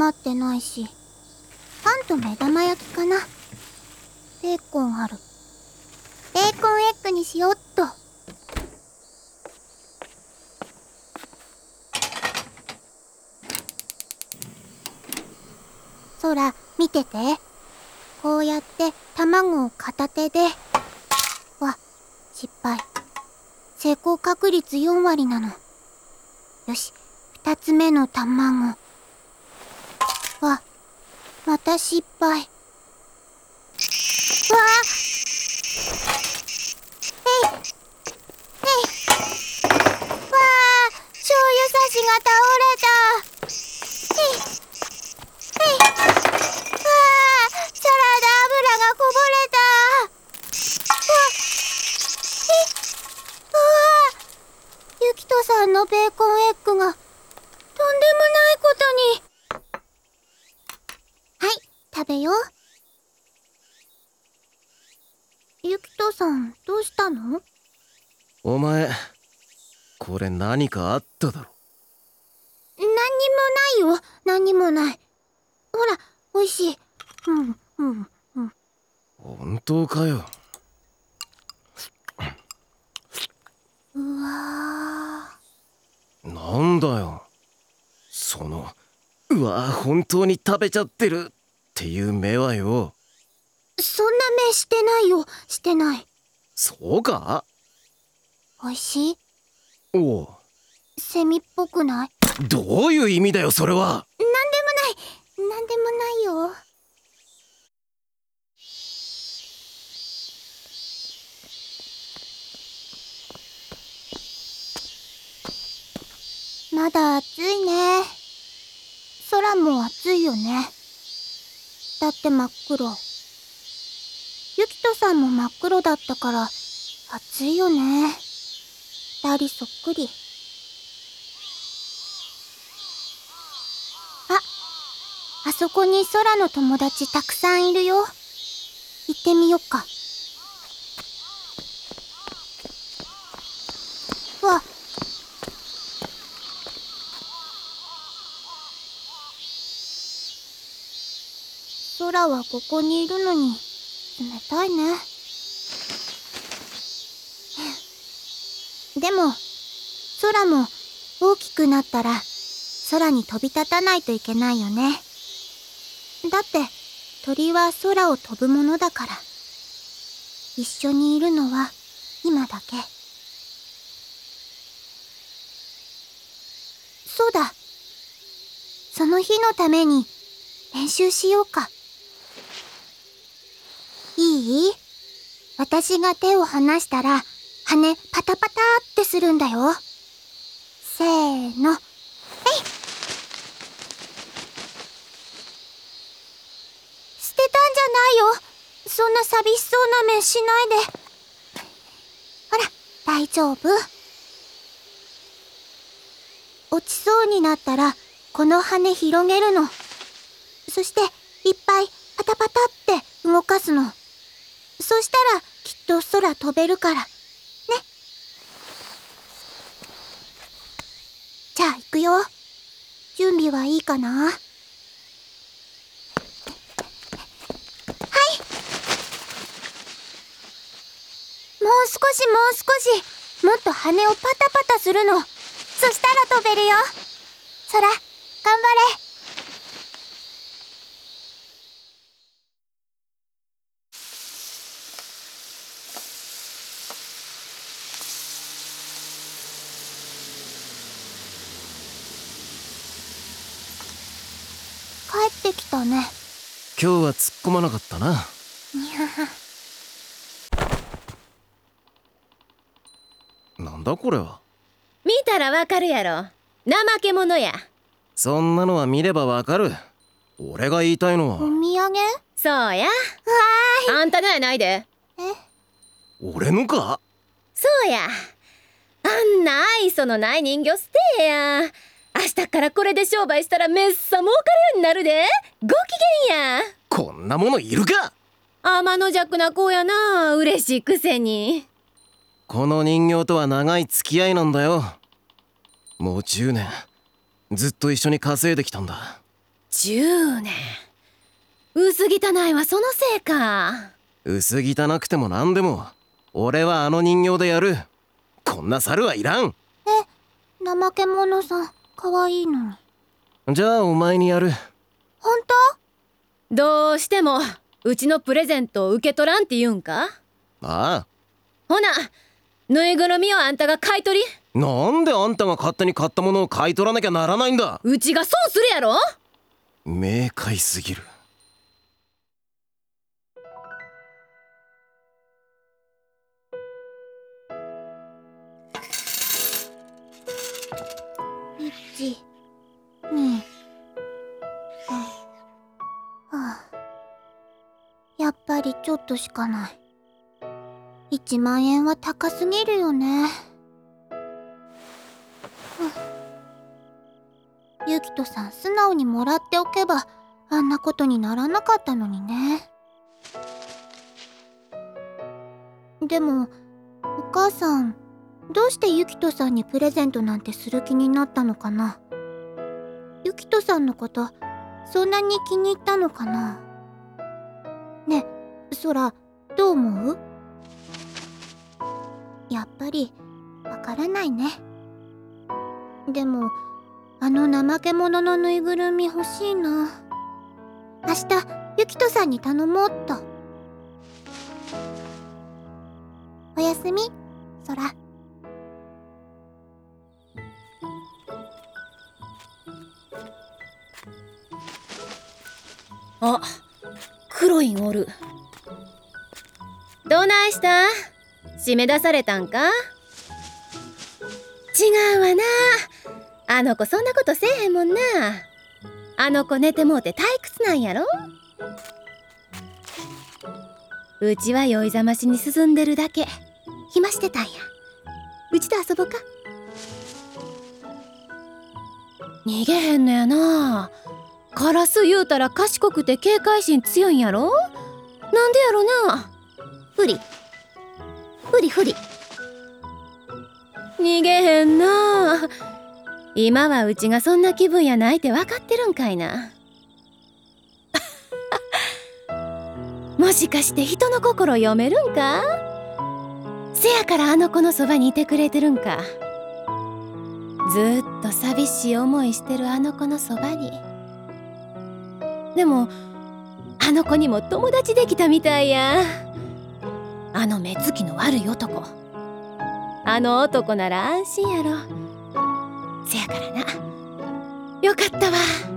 余ってないし、パンと目玉焼きかな。ベーコンある。ベーコンエッグにしよっと。そら、見てて。こうやって卵を片手で。わ、失敗。成功確率4割なの。よし、2つ目の卵。わ、また失敗。わあ、わあ、醤油差しが倒れた。わあ、サラダ油がこぼれた。わあ、ゆきとさんのベーコンエッグがとんでもないことに。はい、食べよう。ゆきとさん、どうしたの？ お前、これ何かあっただろ。 何にもないよ。何にもない。ほら、おいしい。 本当かよ。 うわー。なんだよ。その、うわー、本当に食べちゃってるっていう目はよ。 そんな目してないよ。してない。 そうか？ おいしい？ おう。 セミっぽくない？ どういう意味だよ、それは。 なんでもないよ。まだ暑いね。空も暑いよね。だって真っ黒。ゆきとさんも真っ黒だったから暑いよね。二人そっくり。あそこに空の友達たくさんいるよ。行ってみよっか。わ、空はここにいるのに冷たいね。でも空も大きくなったら空に飛び立たないといけないよね。だって鳥は空を飛ぶものだから。一緒にいるのは今だけ。そうだ。その日のために練習しようか。いい？私が手を離したら羽パタパタってするんだよ。せーの。捨てたんじゃないよ。そんな寂しそうな目しないで。ほら、大丈夫。落ちそうになったらこの羽広げるの。そしていっぱいパタパタって動かすの。そしたらきっと空飛べるからね。じゃあ行くよ。準備はいいかな？はい。もう少しもっと羽をパタパタするの。そしたら飛べるよ。空、頑張れ。帰ってきたね。 今日は突っ込まなかったな。なんだこれは。 見たらわかるやろ。怠け者や。 そんなのは見ればわかる。俺が言いたいのは。 お土産？ そうや。あんたのやないで。 俺のか？ そうや。あんな愛想のない人形捨てや。明日からこれで商売したらめっさ儲かるようになるで。ご機嫌や。 こんなものいるか？ 天の弱な子やな。嬉しいくせに。 この人形とは長い付き合いなんだよ。もう10年ずっと一緒に稼いできたんだ。 10年。薄汚いはそのせいか。 薄汚くても何でも俺はあの人形でやる。こんな猿はいらん。 怠け者さん、かわいいのに。 じゃあお前にやる。 本当？ どうしてもうちのプレゼントを受け取らんって言うんか？ ああ。 ほな、ぬいぐるみをあんたが買い取り。 なんであんたが勝手に買ったものを買い取らなきゃならないんだ。 うちが損するやろ。 明快すぎる。 1、2、3。はあ、やっぱりちょっとしかない。1万円は高すぎるよね。ゆきとさん素直にもらっておけばあんなことにならなかったのにね。でもお母さん、どうしてゆきとさんにプレゼントなんてする気になったのかな。ゆきとさんのことそんなに気に入ったのかな。ねえ、そらどう思う？やっぱりわからないね。でもあの怠け者のぬいぐるみ欲しいな。明日ゆきとさんに頼もうっと。おやすみ、そら。 あ、クロインおる。どないした？締め出されたんか？違うわな。あの子そんなことせえへんもんな。あの子寝てもうて退屈なんやろ。うちは酔いざましに進んでるだけ。暇してたんや。うちと遊ぼか。逃げへんのやな。カラス言うたら賢くて警戒心強いんやろ。なんでやろな。ふりふりふり。逃げへんな。今はうちがそんな気分やないって分かってるんかいな。もしかして人の心読めるんか？せやからあの子のそばにいてくれてるんか。ずっと寂しい思いしてるあの子のそばに。でもあの子にも友達できたみたいや。あの目つきの悪い男。あの男なら安心やろ。せやからな。よかったわ。